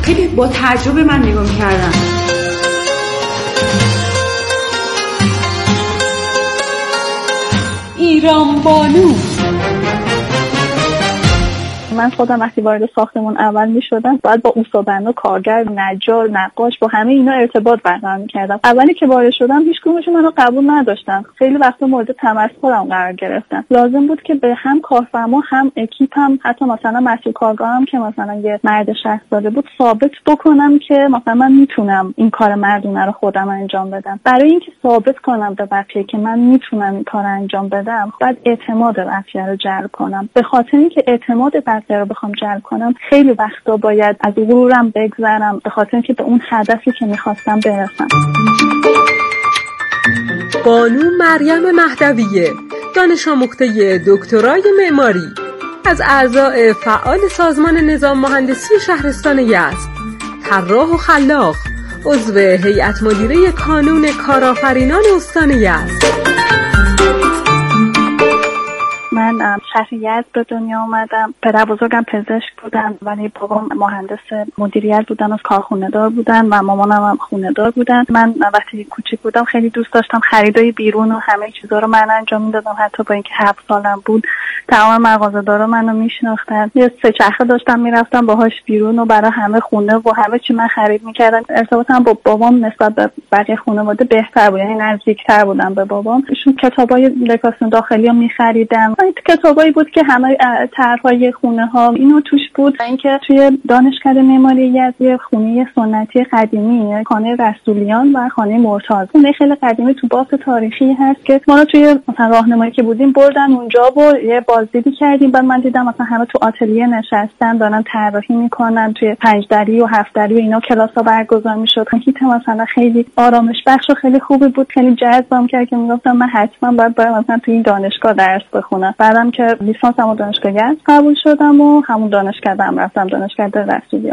خیلی با تعجب من نگاه می‌کردن. ایران بانو. من خودم وقتی وارد ساختمون اول می‌شدم باید با اوسابند، کارگر، نجار، نقاش با همه اینا ارتباط برقرار می‌کردم. اولی که وارد شدم هیچ کدومشون منو قبول نداشتن. خیلی وقتا مورد تمسخرم قرار گرفتن. لازم بود که به هم کارفرما، هم اکیپم، حتی مثلا مسئول کارگاهم که مثلا یه مرد 60 ساله بود ثابت بکنم که مثلا من میتونم این کار مردونه رو خودم انجام بدم. برای اینکه ثابت کنم به بقیه که من میتونم این کار انجام بدم، باید اعتماد بقیه رو جلب کنم. به خاطر اینکه اعتماد بقیه رو بخوام جلب کنم خیلی وقتا باید از غرورم بگذرم به خاطر اینکه به اون هدفی که میخواستم برسم. بانو مریم مهدویه، دانش آموخته دکترای معماری، از اعضای فعال سازمان نظام مهندسی شهرستان یزد، طراح و خلاق، عضو هیئت مدیره کانون کارآفرینان استان یزد. من شهر یزد به دنیا اومدم. پدر بزرگم پزشک بودن ولی بابام مهندس مدیریت بودن، از کارخونه دار بودن و مامانم هم خونه دار بودن. من وقتی کوچیک بودم خیلی دوست داشتم خریدای بیرون و همه چیزا رو من انجام میدادم، حتی با اینکه 7 سالم بود تمام مغازه‌دارا منو میشناختن. یه 3 چرخه داشتم میرفتم باهاش بیرون و برای همه خونه و همه چی من خرید میکردم. ارتباطم با بابام نسبت به بقیه خانواده بهتر بود، یعنی نزدیکتر بودم به بابام. ایشون کتابای لکاسیون داخلی رو میخریدن. کتابایی بود که همه طرح‌های خونه‌ها اینو توش بود. اینکه توی دانشکده معماری یزد خونه سنتی قدیمی، خانه رسولیان و خانه مرتاض، خونه خیلی قدیمی تو بافت تاریخی هست که ما رو توی مثلا راهنمایی که بودیم بردن اونجا و یه بازدیدی کردیم. بعد من دیدم مثلا همه تو آتلیه نشستن دارن طراحی میکنن، توی 5 دری و 7 دری و اینا کلاس‌ها برگزار میشد. هیت مثلا خیلی آرامش بخش و خیلی خوبی بود، خیلی جذبم کرد که میگفتم من حتما باید برم مثلا توی این دانشگاه درس بخونم. بعدم که لیسانسمو دانشگاه یزد قبول شدم و همون دانشکده‌ام رفتم، دانشکده رسولیان.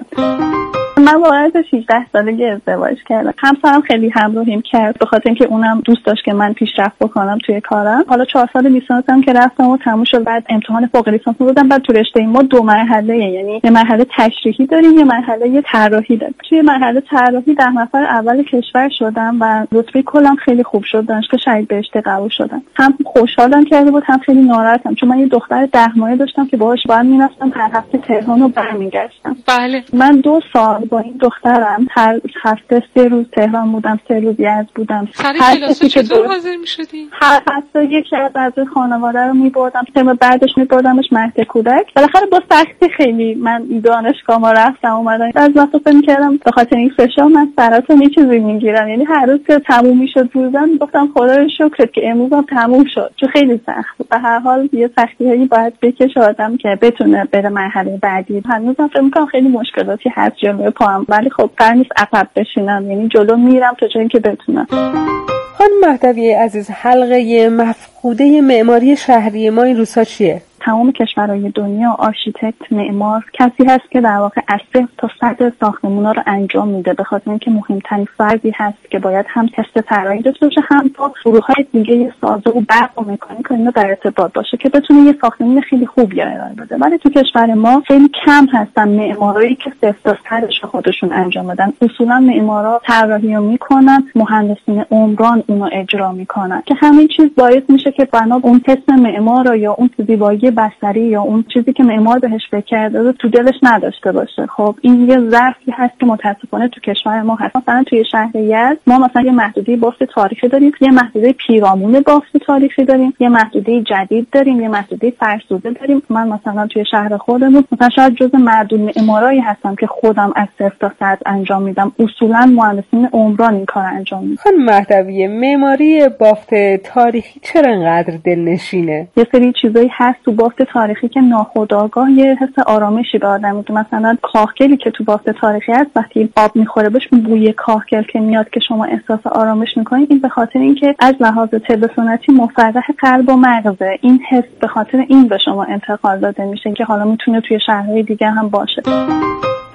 من واقعا 16 سالگی ازدواج کردم. همسرم خیلی همراهیم کرد به خاطر اینکه اونم دوست داشت که من پیشرفت بکنم توی کارم. حالا 4 سال لیسانسم که رفتم و تموم شد، بعد امتحان فوق لیسانس بودم. بعد تو رشته ما 2 مرحله، یعنی یه مرحله تشریحی داریم، یه مرحله طراحی داریم. توی مرحله طراحی 10 نفر اول کشور شدم و رتبه کلم خیلی خوب شد. دانشگاه شهید بهشتی قبول شدم. هم خوشحالم کرده بود هم خیلی ناراحتم، چون من یه دختر 10 ماهه داشتم که باهاش باید میرفتم هر هفته تهران و برمیگشتم. بله. من 2 سال با این دخترم هر هفته 3 روز تهران بودم، 3 روز یزد بودم. سر کلاسا چطور حاضر می‌شدی؟ هر هفته یکی از اعضای خانواده رو می‌بردم، ترم بعدش می‌بردمش مهد کودک. بالاخره با سختی خیلی من دانشگاه ما رفتم اومدم. از وقتا فکر می‌کردم به خاطر این فشار من سرطان یه چیزی می‌گیرم، یعنی هر روز که تموم می‌شد روزم می‌گفتم خدا رو شکر که امروزم تموم شد، چون خیلی سخت بود. به هر حال یه سختی‌هایی باید بکشه آدم که بتونه بره مرحله بعدی. هنوزم فکر می‌کنم خیلی مشکلاتی هست جلوی پام، ولی خب قرار نیست عقب بشینم، یعنی جلو میرم تا جایی که بتونم. خانم مهدویه عزیز، حلقه مفقوده معماری شهری ما این روزها چیه؟ تمام کشورهای دنیا آرشیتکت، معمار کسی هست که در واقع از 0 تا 100 ساختمونا رو انجام میده، به خاطر اینکه مهمترین فردی هست که باید هم تست طراحی داشته باشه، هم با گروه‌های دیگه سازه و برق و مکانیک اینا در ارتباط باشه که بتونه یه ساختمون خیلی خوبی ارائه بده. ولی تو کشور ما خیلی کم هستن معمارایی که 0 تا 100 خودشون انجام بدن. اصولا معمارا طراحی رو میکنن، مهندسین عمران اونو اجرا میکنن که همین چیز باعث میشه که بنا اون تست معمار یا اون زیبایی بصری یا اون چیزی که معمار بهش فکر کرده رو تو دلش نداشته باشه. خب این یه ظرفی هست که متاسفانه تو کشور ما هست. مثلا توی شهر یزد ما مثلا یه محدوده بافت تاریخی داریم، یه محدوده پیرامون بافت تاریخی داریم، یه محدوده جدید داریم، یه محدوده فرسوده داریم. من مثلا توی شهر خودمون مثلا شاید جزء معدود معمارایی هستم که خودم از 0 تا 100 انجام میدم. اصولا مهندسین عمران این کار انجام میدن. خانم مهدویه، معماری بافت تاریخی چرا انقدر دلنشینه؟ یه سری چیزایی هست تو بافت تاریخی که ناخودآگاه یه حس آرامشی به آدم میده. مثلا کاهگلی که تو بافت تاریخی هست وقتی آب میخوره بهش بوی کاهگل که میاد که شما احساس آرامش میکنید، این به خاطر اینکه از لحاظ طب سنتی مفرح قلب و مغزه. این حس به خاطر این به شما انتقال داده میشه که حالا میتونه توی شهرهای دیگه هم باشه.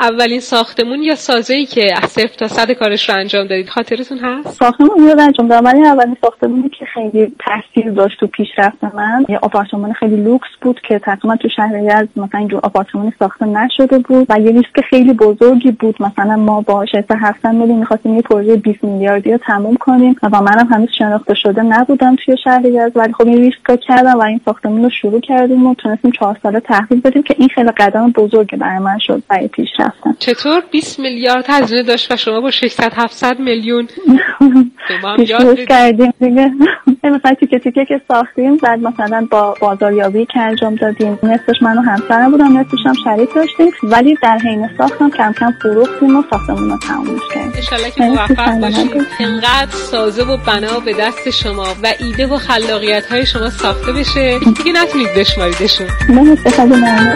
اولین ساختمون یا سازه‌ای که از 0 تا 100 کارش رو انجام دادید خاطرتون هست؟ ساختمون رو انجام دادم، ولی اولین ساختمونی که خیلی تاثیر داشت تو پیشرفت من یه آپارتمان خیلی لوکس بود که تقریبا تو شهر یزد مثلا اینجور آپارتمانی ساخته نشده بود و یه ریسک خیلی بزرگی بود. مثلا ما با شرکت 700 میلیون می‌خواستیم یه پروژه 20 میلیاردی رو تموم کنیم و منم هنوز شناخته شده نبودم توی شهر یزد، ولی خب این ریسک رو کردم و این ساختمون رو شروع کردیم و تونستیم 4 ساله تحویل بدیم که این خیلی قدم بزرگی برای من شد برای پیشرفتم. چطور 20 میلیارد هزینه داشت و شما با 600 700 میلیون پیش‌رفت کردیم دیگه؟ مثلا تیکه تیکه که ساختیم، بعد مثلا با بازاریابی که انجام دادیم، نصفش من و همسرم بودم، نصفش هم شریک داشتیم، ولی در حین ساختم کم کم فروختیم و ساختمون رو تمومش کردیم. ان شاءالله که موفق باشید. انقدر سازه و بنا به دست شما و ایده و خلاقیت‌های شما ساخته بشه دیگه نتونید بشماریدشون. من خیلی ممنون.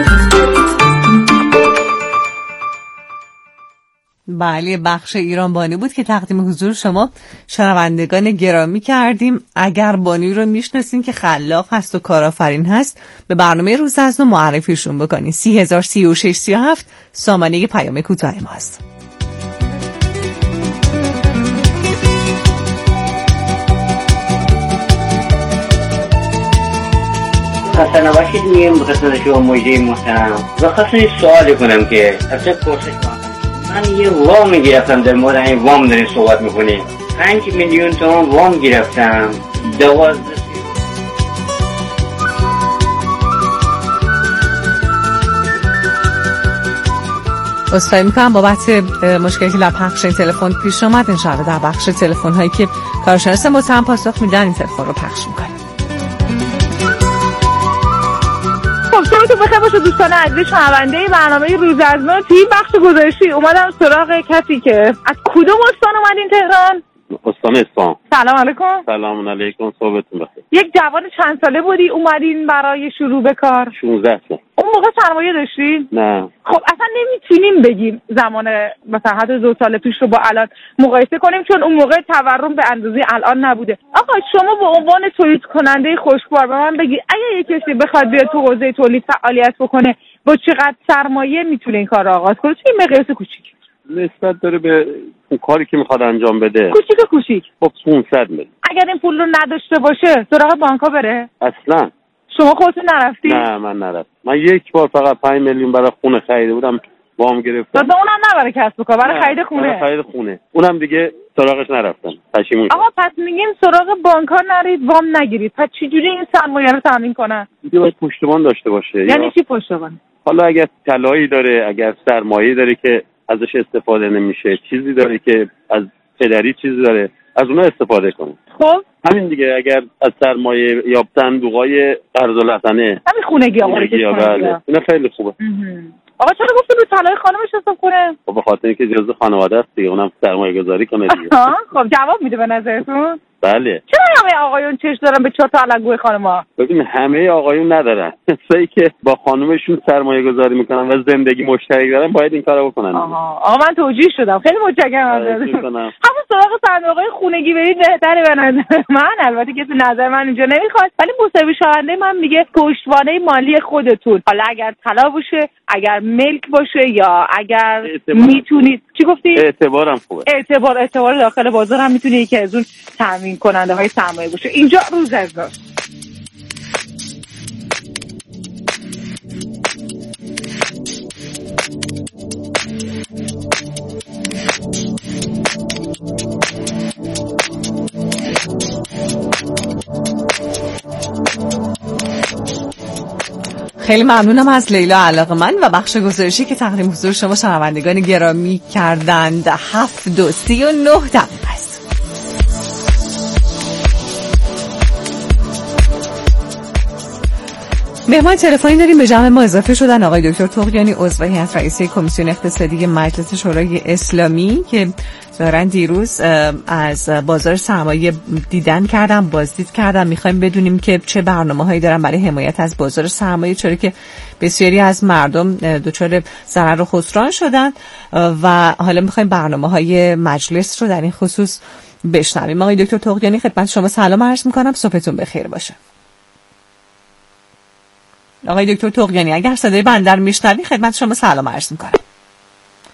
بله، بخش ایران بانی بود که تقدیم حضور شما شنوندگان گرامی کردیم. اگر بانی رو میشناسین که خلاق هست و کارآفرین هست، به برنامه روز از نو معرفیشون بکنین. 303637 سامانه پیام کوتاه ما هست. خسته نباشید. میگم به قسمت شما مجده محترم و خواستم یه سوالی کنم که اصلا پرسش کنم. من یه وام گرفتم، در مورد این وام دارین صحبت میکنیم. 5 میلیون تومان وام گرفتم، 12 عذرخواهی میکنم بابت مشکلی که در پخش این تلفن پیش اومد. انشاءالله در بخش تلفن هایی که کارشناس محترم پاسخ میدن این تلفن رو پخش میکنیم. صبحتون بخیر باشه دوستان عزیز شنونده برنامه روز از نو. توی بخش گزارشی اومدم سراغ کسی که از کدوم استان اومدین تهران؟ استان اصفهان. سلام علیکم. سلام علیکم، صبحتون بخیر. یک جوان چند ساله بودی اومدین برای شروع به کار؟ 16 سال. اون موقع سرمایه داشتین؟ نه. خب اصلا نمیتونیم بگیم زمان مثلا حتی 2 سال پیش رو با الان مقایسه کنیم، چون اون موقع تورم به اندازه الان نبوده. آقا شما به عنوان تولید کننده خوشبار به من بگی اگه یک کسی بخواد بیاد تو حوزه تولید فعالیت بکنه با چقدر سرمایه میتونه این کار رو آغاز کنه؟ چه مقیاس کوچیک نسبت داره به اون کاری که میخواد انجام بده؟ کوچیک خب 500 میلیون. اگر این پول رو نداشته باشه سراغ بانک‌ها بره؟ اصلا. شما خودتون نرفتی؟ نه من نرفتم. من یک بار فقط 5 میلیون برای خونه خریده بودم، وام گرفتم. اونم نه برای کسب و کار، برای خرید خونه. برای خرید خونه. اونم دیگه سراغش نرفتم. پشیمون شدم. آقا پس میگیم سراغ بانک‌ها نرید، وام نگیرید. پس چجوری این سرمایه رو تامین کنن؟ دیگه باید پشتیبان داشته باشه. یعنی چی پشتیبان؟ حالا اگر طلایی داره، اگر سرمایه داره که ازش استفاده نمیشه، چیزی داره که از پدری چیزی داره، از اونها استفاده کنه. خب همین دیگه. اگر از سرمایه یا صندوق‌های قرض الحسنه، همین خونگی آقا بله، اینا خیلی خوبه. آقا چرا گفتید رو طلای خانمش حساب کنه؟ خب به خاطر اینکه جزء خانواده است دیگه، اونم سرمایه‌گذاری کنه دیگه. خب جواب میده به نظرتون؟ بله. چرا همه آقایون چش دارن به 4 تا علنگوی خانم‌ها؟ ببین همه آقایون ندارن. کسایی که با خانومشون سرمایه‌گذاری میکنن و زندگی مشترک دارن باید این کارو بکنن. آقا من توجیه شدم. خیلی متشکرم ازتون. همون سراغ صندوق‌های خونگی برید بهتره به نظر من. البته کسی نظر من اینجا نمیخواد، ولی مصاحبه شونده من میگه پشتوانه مالی خودتون، حالا اگر طلا باشه، اگر ملک باشه یا اگر میتونید. چی گفتی؟ اعتبارم خوبه. اعتبار داخل بازار هم میتونه یکی از اون تامین کننده های سرمایه باشه. اینجا روز از نو. خیلی ممنونم از لیلا علاقه‌مند و بخش گزارشی که تقدیم حضور شما شنوندگان گرامی کردند. 7:39 دقیقه است. مهمان تلفنی داریم به جمع ما اضافه شدن آقای دکتر طغیانی، عضو هیئت رئیسه کمیسیون اقتصادی مجلس شورای اسلامی که دارن دیروز از بازار سرمایه دیدن کردن، بازدید کردن. میخوایم بدونیم که چه برنامه‌هایی دارن برای حمایت از بازار سرمایه، چرا که بسیاری از مردم دچار ضرر و خسران شدن و حالا میخوایم برنامه‌های مجلس رو در این خصوص بشنویم. آقای دکتر طغیانی خدمت شما سلام عرض میکنم، صبحتون بخیر باشه. آقای دکتر طغیانی اگر صدای بنده رو میشنوی خدمت شما سلام عرض میکنم.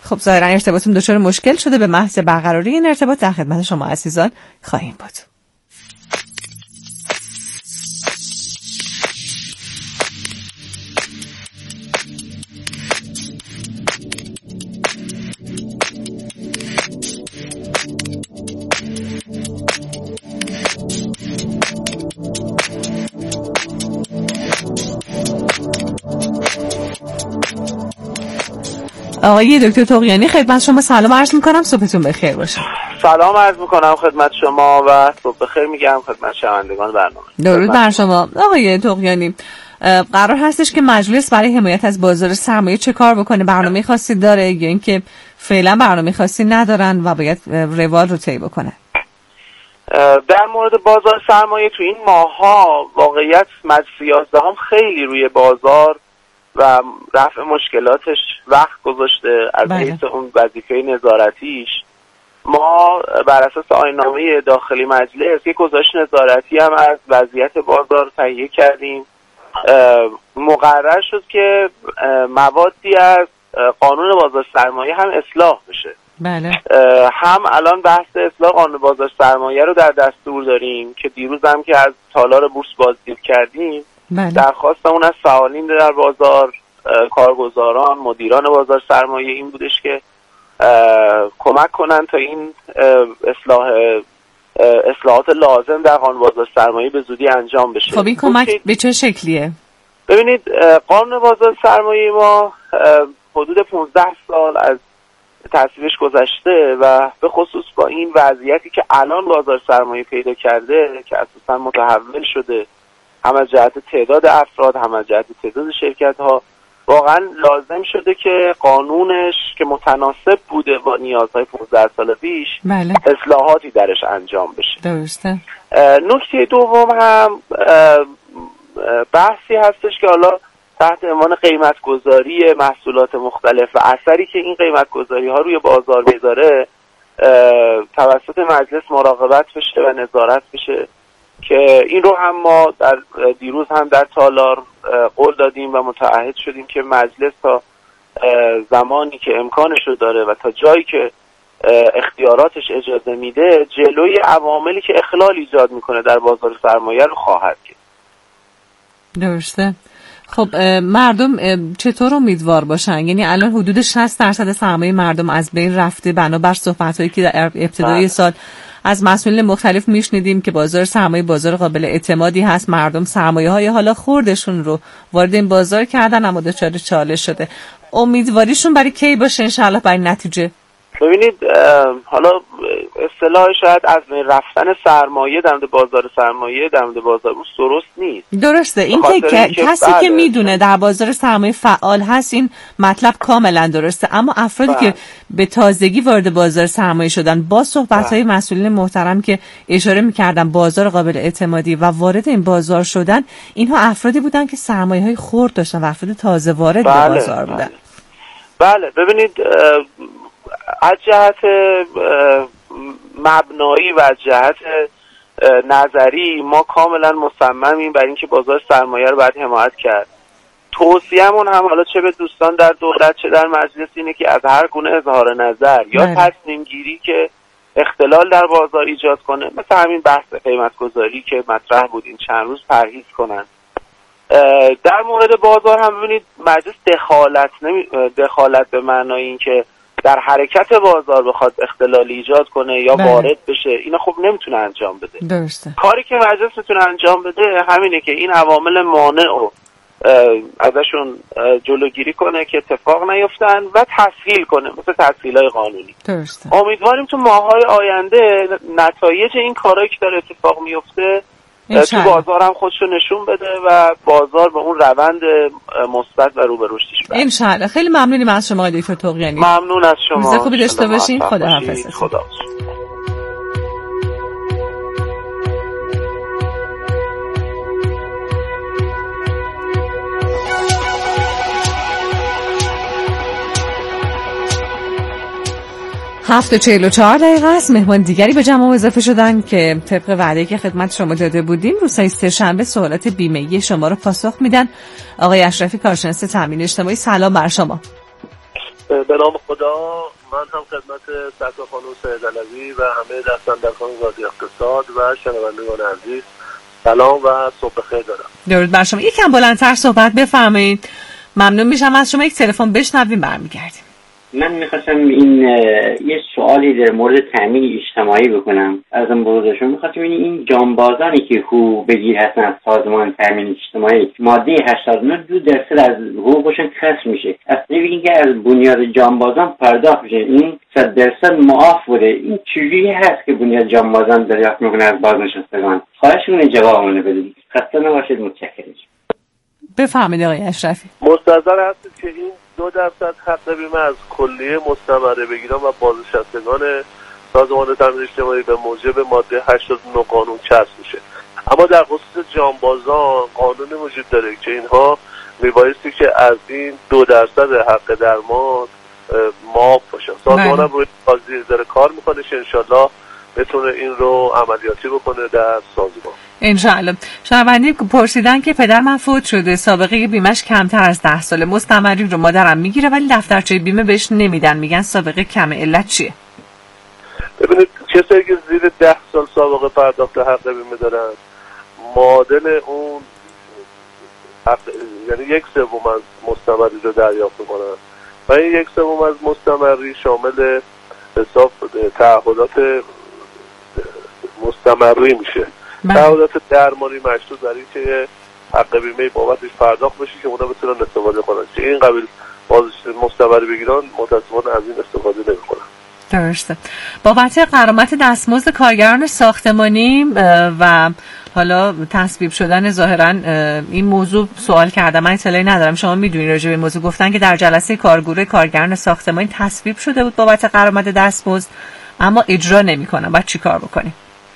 خب ظاهرا ارتباطتون دچار مشکل شده. به محض برقراری این ارتباط در خدمت شما عزیزان خواهیم بود. آقای دکتر طغیانی خدمت شما سلام عرض میکنم، صبحتون بخیر باشه. سلام عرض میکنم خدمت شما و صبح بخیر میگم خدمت شنوندگان برنامه. درود بر شما. آقای طغیانی، قرار هستش که مجلس برای حمایت از بازار سرمایه چه کار بکنه؟ برنامه خاصی داره یا اینکه فعلا برنامه خاصی ندارن و باید روال رو طی بکنه؟ در مورد بازار سرمایه تو این ماها واقعیت مجلس 11 هم خیلی روی بازار و رفع مشکلاتش وقت گذاشته از حیث اون وظیفه نظارتیش. ما بر اساس آیین‌نامه داخلی مجلس یک گزارش نظارتی هم از وضعیت بازار تهیه کردیم. مقرر شد که موادی از قانون بازار سرمایه هم اصلاح بشه. بله. هم الان بحث اصلاح قانون بازار سرمایه رو در دستور داریم که دیروز هم که از تالار بورس بازدید کردیم. بله. درخواستمون از فعالین در بازار، کارگزاران، مدیران بازار سرمایه این بودش که کمک کنن تا این اصلاحات لازم در قانون بازار سرمایه به زودی انجام بشه. خب این کمک به چه شکلیه؟ ببینید قانون بازار سرمایه ما حدود 15 سال از تصویبش گذشته و به خصوص با این وضعیتی که الان بازار سرمایه پیدا کرده که اساسا متحول شده، هم از جهت تعداد افراد هم از جهت تعداد شرکت ها، واقعا لازم شده که قانونش که متناسب بوده با نیازهای 15 سال پیش بله. اصلاحاتی درش انجام بشه. درسته. نکته دوم هم بحثی هستش که حالا تحت عنوان قیمت گذاری محصولات مختلف و اثری که این قیمت گذاری ها روی بازار میذاره توسط مجلس مراقبت بشه و نظارت بشه که این رو هم ما در دیروز هم در تالار قول دادیم و متعهد شدیم که مجلس تا زمانی که امکانش رو داره و تا جایی که اختیاراتش اجازه میده جلوی عواملی که اخلال ایجاد میکنه در بازار سرمایه رو خواهد گرفت. درسته. خب مردم چطور امیدوار باشن؟ یعنی الان حدود 60% سرمایه مردم از بین رفته بنابر صحبت‌هایی که در ابتدای سال از مسئولین مختلف میشنیدیم که بازار سرمایه بازار قابل اعتمادی هست، مردم سرمایه‌های حالا خوردشون رو وارد این بازار کردن اما دچار چالش شده. امیدواریشون برای کی باشه انشالله برای نتیجه؟ ببینید حالا اصطلاح شاید از رفتن سرمایه در مورد بازار سرمایه در مورد بازار بورس درست نیست. درسته. این که کسی که میدونه در بازار سرمایه فعال هست این مطلب کاملا درسته، اما افرادی که به تازگی وارد بازار سرمایه شدن با صحبت‌های مسئولین محترم که اشاره می‌کردن بازار قابل اعتمادی و وارد این بازار شدن، اینها افرادی بودن که سرمایه‌های خرد داشتن و افراد تازه وارد به بازار بودن. بله ببینید از جهت مبنایی و از جهت نظری ما کاملا مصممیم بر اینکه بازار سرمایه رو باید حمایت کرد. توصیه‌مون هم حالا چه به دوستان در دولت چه در مجلس اینه که از هر گونه اظهار نظر یا تصمیم گیری که اختلال در بازار ایجاد کنه، مثل همین بحث قیمت گذاری که مطرح بود این چند روز، پرهیز کنن. در مورد بازار هم ببینید مجلس دخالت به معنای این که در حرکت بازار بخواد اختلال ایجاد کنه یا وارد بشه، اینا خب نمیتونه انجام بده. درسته. کاری که مجلس میتونه انجام بده همینه که این عوامل مانع رو ازشون جلوگیری کنه که اتفاق نیفتن و تسهیل کنه، مثل تسهیل‌های قانونی. درسته. امیدواریم تو ماه‌های آینده نتایج این کارایی که داره اتفاق میفته تو بازار هم خودشو نشون بده و بازار به اون روند مثبت و رو به رشدش برسه. انشالله. خیلی ممنونیم از شما آقای دکتر طغیانی. ممنون از شما. روز خوبی داشته باشین. خداحافظ. خدا. هفت و 44 دقیقه است. مهمان دیگری به جمع اضافه شدن که طبق وعده‌ای که خدمت شما داده بودیم روزهای سه‌شنبه سوالات بیمه‌ای شما رو پاسخ میدن. آقای اشرفی کارشناس تامین اجتماعی، سلام بر شما. به نام خدا. من هم خدمت سرکار خانم سید علوی و همه دستاندرکان رادیو اقتصاد و شنوندگان عزیز سلام و صبح بخیر دارم. درود بر شما. یکم بلندتر صحبت بفرمایید. ممنون میشم از شما. یک تلفن بشنویم برمیگردیم. من میخواستم این یه سوالی در مورد تامین اجتماعی بکنم. ازم بروزشون میخواستم این جانبازانی که حقوق بگیر هستن از سازمان تامین اجتماعی ماده 89 2% از حقوقشون کسر میشه. اصلا بگین که از بنیاد جانبازان پرداخت میشه. این 100% معاف بوده. این چجوری هست که بنیاد جانبازان دریافت میکنه از بازنشستگان؟ خواهش میکنم جوابمون بدید. خسته نباشید. متشکرم. بفرمایید آقای اشرفی. مستحضر هستید که این 2% حق بیمه از کلیه مستمره بگیران و بازنشستگان سازمان تامین اجتماعی به موجب ماده 89 قانون چسب میشه. اما در خصوص جانبازان قانونی وجود داره که اینها میبایستی که از این 2% حق درمان معاف باشن. سازمان هم روی قاضی داره کار میکنه که انشالله بتونه این رو عملیاتی بکنه در سازمان. انشاءالله. شنونده پرسیدن که پدر من فوت شده، سابقه بیمش کمتر از 10 ساله، مستمری رو مادرم میگیره ولی دفترچه بیمه بهش نمیدن، میگن سابقه کمه، علت چیه؟ ببینید کسایی که زیر 10 سال سابقه پرداخت حق بیمه دارن معادل اون حق، یعنی 1/3 از مستمری رو دریافت میکنن و این 1/3 از مستمری شامل حساب تعهدات مستمری میشه. تعهدات درمانی مشروط بر این که حق بیمه بابتش پرداخت بشه که اونا بتونن استفاده کنن. که این قبیل مستمری بگیرن متاسفانه از این استفاده نمیکنن. درسته. بابت غرامت دستمزد کارگران ساختمانی و حالا تصویب شدن ظاهرا این موضوع سوال کردم، من اطلاعی ندارم، شما میدونید راجع به این موضوع. گفتن که در جلسه کارگروه کارگران ساختمانی تصویب شده بود بابت غرامت دستمزد اما اجرا نمیکنن. بعد چی کار بکنیم؟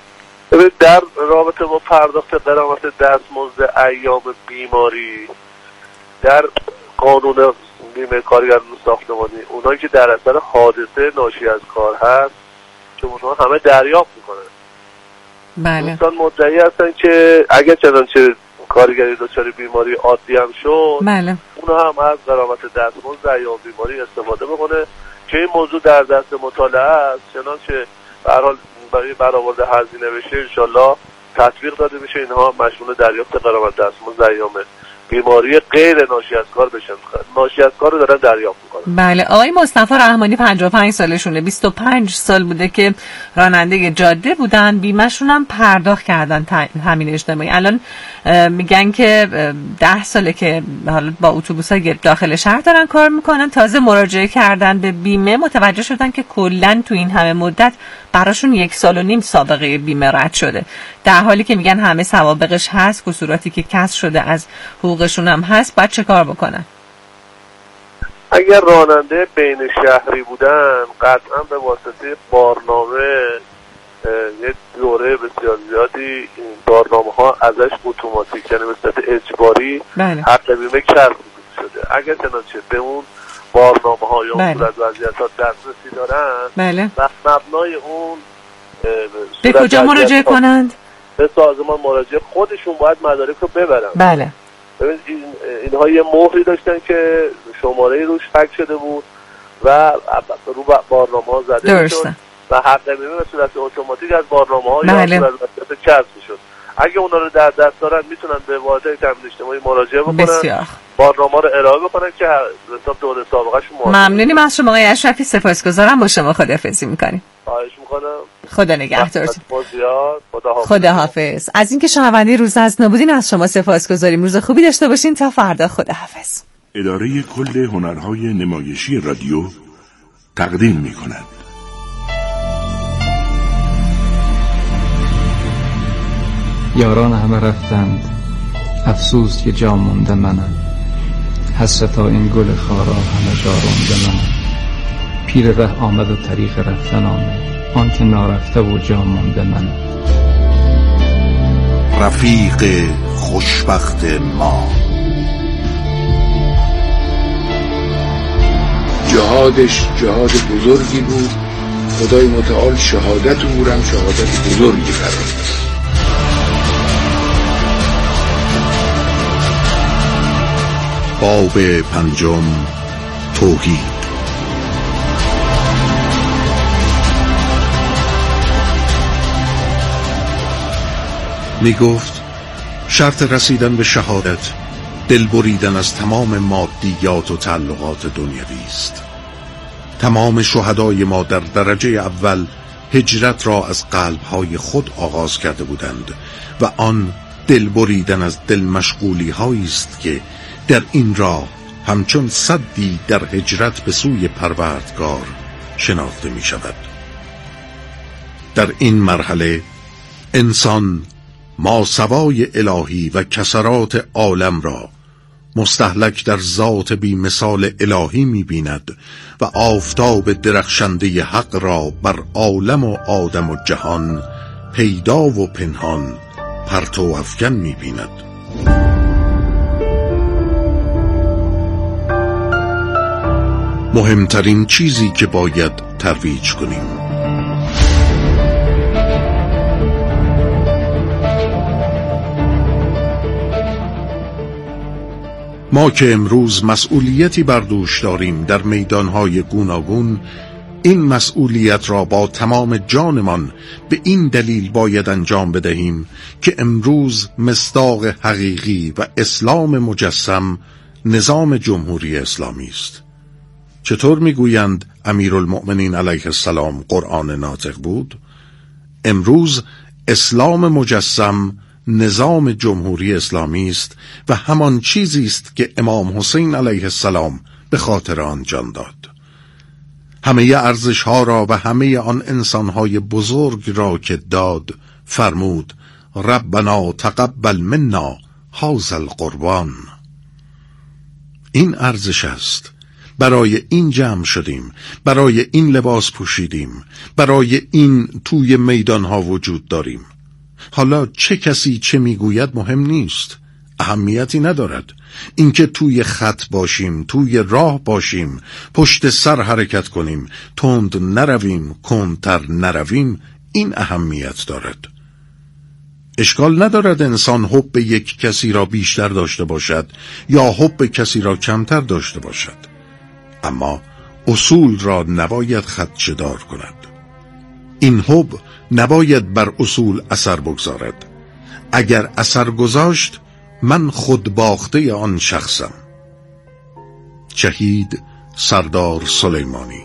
در رابطه با پرداخت غرامت دستمزد ایام بیماری در قانون بیمه کارگران ساختمانی اونایی که در اثر حادثه ناشی از کار هست که اونها همه دریافت میکنن. بله. دوستان مدعی هستن که اگر چنانچه کارگری دچار بیماری عادی هم شد بله اونها هم از غرامت دستمزد ایام بیماری استفاده بکنه که این موضوع در دست مطالعه است. چنانچه به هر حال برای برآورده هزینه بشه انشالله تطبیق داده میشه، اینها مشمول دریافت غرامت دستمزد ایام بیماری غیر ناشی از کار بشن. ناشی از کار رو دارن دریافت میکنن. بله. آقای مصطفی رحمانی 55 سالشونه، 25 سال بوده که راننده جاده بودن، بیمه‌شون هم پرداخت کردن تامین اجتماعی. الان میگن که 10 ساله که حالا با اتوبوس‌های داخل شهر دارن کار میکنن، تازه مراجعه کردن به بیمه متوجه شدن که کلا تو این همه مدت براشون 1.5 سال سابقه بیمه رد شده، در حالی که میگن همه سوابقش هست، کسوراتی که کسر شده از حقوقشون هم هست. باید چه کار بکنن؟ اگر راننده بین شهری بودن قطعا به واسطه بارنامه یک دوره بسیار زیادی این بارنامه ها ازش اتوماتیک یعنی به صورت اجباری حق بیمه کسر شده. اگر چنانچه به اون بارنامه ها یا اون صورت وضعیت ها دسترسی دارن و مبنای اون به کجا مراجعه کنند؟ به سازمان مراجعه. خودشون باید مدارک رو ببرن. بله. ببینید اینها یه مهری داشتن که شماره روش حک شده بود و رو بارنامه ها زده شد و حق بیمه به صورت اتوماتیک از بارنامه ها یا صورت وضعیت کسر شد. اگه اونا رو در دست دارن میتونن به واحد تامین اجتماعی مراجعه بکنن، بارنامه رو ارائه بکنن که حساب دوره سابقه‌شون موافقه. ممنونیم از شما آقای اشرفی، سپاسگزارم. با شما خداحافظی می‌کنیم. خواهش می‌کنم. خدا نگهدارتون. خداحافظ. از اینکه شنونده روز از نبودین از شما سپاسگزاریم. روز خوبی داشته باشین تا فردا. خداحافظ. اداره کل هنرهای نمایشی رادیو تقدیم می‌کند. یاران همه رفتند، افسوس که جا مونده منم، حسرتا این گل خارا همه جا رونده منم. پیر ره آمد و طریق رفتن آمد، آن که نارفته و جا مونده منم. رفیق خوشبخت ما، جهادش جهاد بزرگی بود، خدای متعال شهادت او هم شهادت بزرگی قرار داد. باب 5 توحید. می گفت شرط رسیدن به شهادت دل بریدن از تمام مادیات و تعلقات دنیوی است. تمام شهدای ما در درجه اول هجرت را از قلب‌های خود آغاز کرده بودند و آن دل بریدن از دل مشغولی هایی است که در این راه همچون سدی در هجرت به سوی پروردگار شناخته می شود. در این مرحله انسان ماسوای الهی و کسرات عالم را مستهلک در ذات بی مثال الهی می بیند و آفتاب درخشنده حق را بر عالم و آدم و جهان پیدا و پنهان پرتو افکن می بیند. مهمترین چیزی که باید ترویج کنیم ما که امروز مسئولیتی بر دوش داریم در میدانهای گوناگون، این مسئولیت را با تمام جانمان به این دلیل باید انجام بدهیم که امروز مصداق حقیقی و اسلام مجسم نظام جمهوری اسلامی است. چطور میگویند امیرالمؤمنین علیه السلام قرآن ناطق بود؟ امروز اسلام مجسم نظام جمهوری اسلامی است و همان چیزی است که امام حسین علیه السلام به خاطر آن جان داد. همه ارزش ها را و همه آن انسان های بزرگ را که داد فرمود ربنا تقبل منا هذا القربان. این ارزش است. برای این جمع شدیم، برای این لباس پوشیدیم، برای این توی میدان ها وجود داریم. حالا چه کسی چه میگوید مهم نیست، اهمیتی ندارد. اینکه توی خط باشیم، توی راه باشیم، پشت سر حرکت کنیم، تند نرویم، کندتر نرویم، این اهمیت دارد. اشکال ندارد انسان حب یک کسی را بیشتر داشته باشد یا حب کسی را کمتر داشته باشد، اما اصول را نباید خدشه‌دار کند. این حب نباید بر اصول اثر بگذارد. اگر اثر گذاشت من خود باخته آن شخصم. شهید سردار سلیمانی.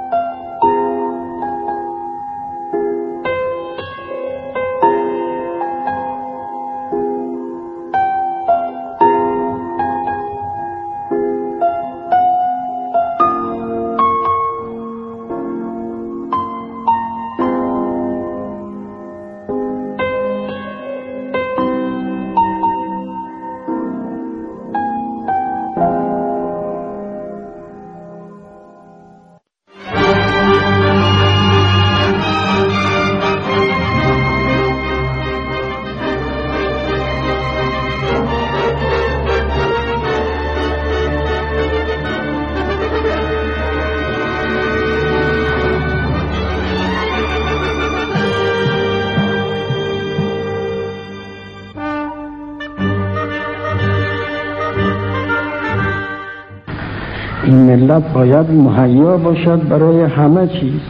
این ملت باید مهیا باشد برای همه چیز.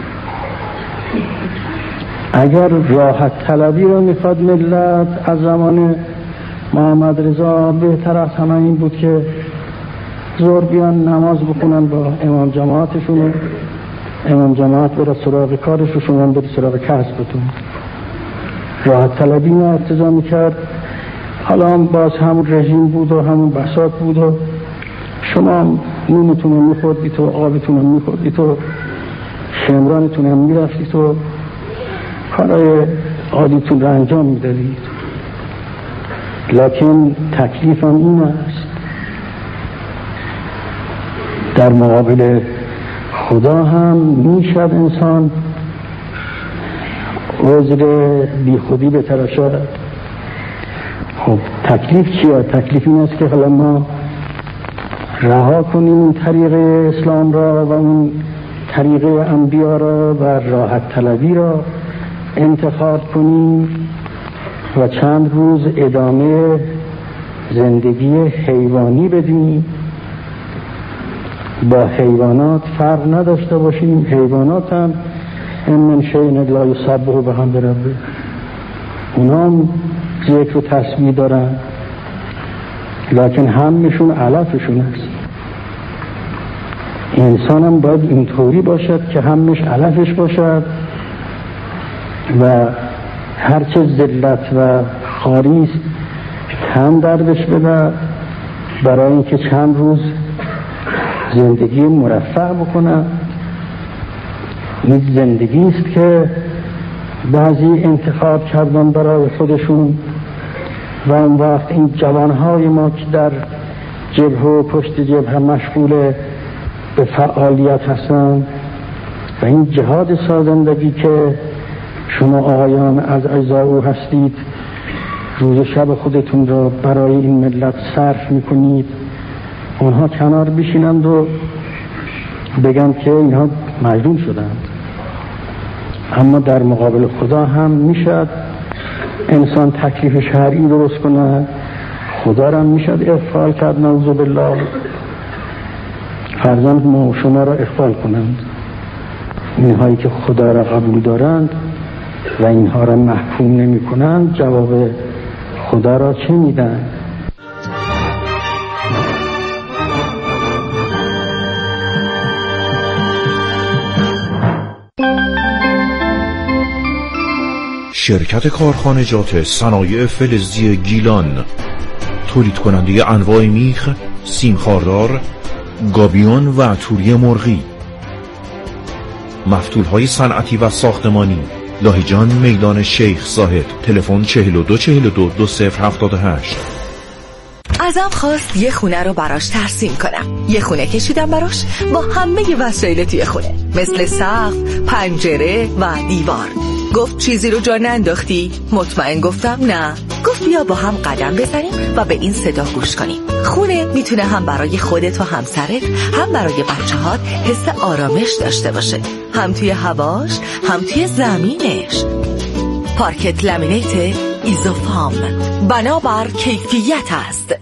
اگر راحت طلبی رو میخواد ملت، از زمان محمد رضا بهتر از همه این بود که زور بیان نماز بخونن با امام جماعتشون، امام جماعت بره سراغ کارش و شما بره سراغ کسبتون. راحت طلبی نه ارتضا میکرد. حالا باز همون رژیم بود و همون بساط بود و شما نونتون رو میخوردید و آبتون رو میخوردید و شمرانتون هم میرفتید و کارهای عادیتون رو انجام میدادید. لکن تکلیف هم این است در مقابل خدا هم میشد انسان عذر بی خودی بتراشد. خب تکلیف چیه؟ تکلیف این است که حالا ما رها کنیم طریق اسلام را و اون طریق انبیا را و راحت طلبی را انتخاب کنیم و چند روز ادامه زندگی حیوانی بدیم، با حیوانات فرق نداشته باشیم. حیوانات هم من شیء لا یسبح بحمد ربه، اونا هم ذکر و تسبیح دارن، لکن همشون علفشون است. انسان هم باید اینطوری باشد که همش علفش باشد و هرچه ذلت و خاری است کم دردش بده، برای اینکه چند روز زندگی مرفع بکنه. این زندگی است که بعضی انتخاب کردن برای خودشون و اون وقت این جوانهای ما که در جبهه و پشت جبهه مشغول به فعالیت هستن و این جهاد سازندگی که شما آقایان از اعضا او هستید، روز شب خودتون را برای این ملت صرف میکنید، اونها کنار بشینند و بگن که اینها مجنون شدند. اما در مقابل خدا هم میشد انسان تکلیف شرعی درست کنه، خدا را میشد اغفال کرد، نعوذ بالله، فرزند ما شما را اغفال کنند. اینهایی که خدا را قبول دارند و اینها را محکوم نمی کنند جواب خدا را چه میدن؟ شرکت کارخانجات صنایع فلزی گیلان، تولید کننده انواع میخ، سیم خاردار، گابیون و توری مرغی، مفتولهای صنعتی و ساختمانی. لاهیجان، میدان شیخ زاهد. تلفن 42422078. ازم خواست یه خونه رو براش ترسیم کنم. یه خونه کشیدم براش با همه وسایل توی خونه، مثل سقف، پنجره و دیوار. گفت چیزی رو جا ننداختی؟ مطمئن گفتم نه. گفت بیا با هم قدم بزنیم و به این صدا گوش کنیم. خونه میتونه هم برای خودت و همسرت، هم برای بچه‌هات حس آرامش داشته باشه، هم توی هواش، هم توی زمینش. پارکت لامینیت ایزوفام، بنابر کیفیت است.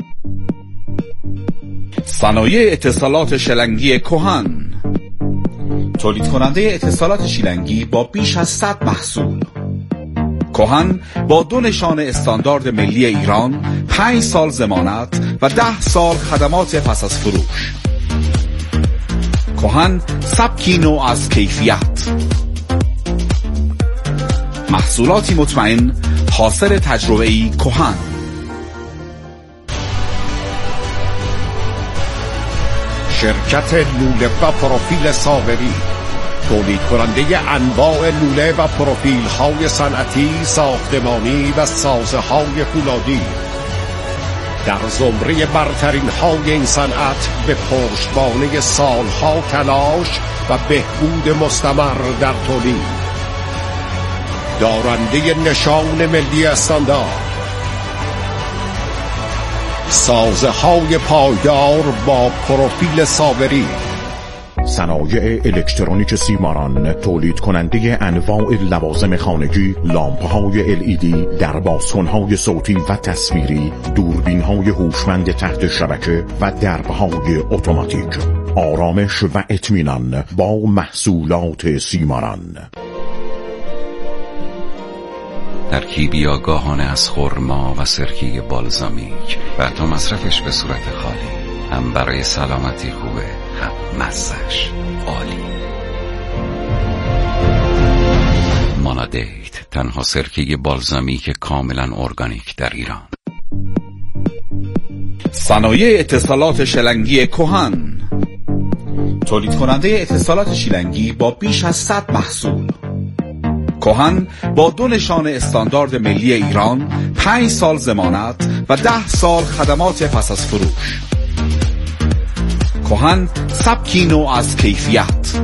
صنایع اتصالات شلنگی کهن، تولید کننده اتصالات شیلنگی با بیش از 100 محصول. کهن با 2 نشان استاندارد ملی ایران، 5 سال ضمانت و 10 سال خدمات پس از فروش. کهن سبکی نوع از کیفیت، محصولاتی مطمئن، حاصل تجربه‌ای کهن. شرکت لوله و پروفیل صابری، تولید کننده انواع لوله و پروفیل های صنعتی، ساختمانی و سازه های فولادی، در زمره برترین های این صنعت به پشتوانه سالها تلاش و بهبود مستمر در تولید، دارنده نشان ملی استاندارد، سازه های پایدار با پروفیل صابری. صنایع الکترونیک سیماران، تولید کننده انواع لوازم خانگی، لامپ‌های LED، دربازکن‌های صوتی و تصویری، دوربین‌های هوشمند تحت شبکه و درب‌های اتوماتیک. آرامش و اطمینان با محصولات سیماران. ترکیبی آگاهانه از خرما و سرکه بالزامیک و حتی مصرفش به صورت خالی هم برای سلامتی خوبه، هم مزه‌اش عالی. مونادیت، تنها سرکه بالزامیک کاملا ارگانیک در ایران. صنایع اتصالات شلنگی کهن، تولید کننده اتصالات شیلنگی با بیش از 100 محصول. کهن با 2 نشان استاندارد ملی ایران، 5 سال ضمانت و 10 سال خدمات پس از فروش. کهن سبکی نوع از کیفیت،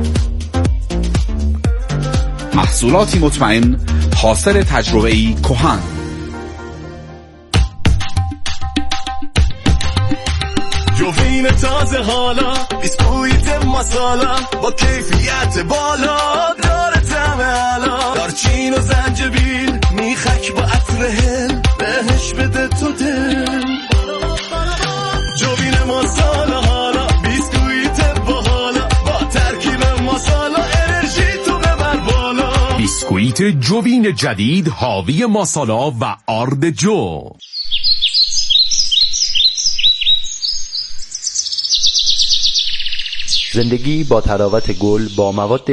محصولاتی مطمئن، حاصل تجربه‌ای کهن. جوین تازه حالا، بیسکویت مسالا با کیفیت بالا، داره طعم علا، دارچین و زنجبیل، میخک با عطر هل، بهش بده تو دل. جوین مسالا حالا، بیسکویت با حالا، با ترکیب مسالا انرژی تو ببر بالا. بیسکویت توسط جوین جدید حاوی ماسالا و آرد جو. زندگی با تراوت گل با مواد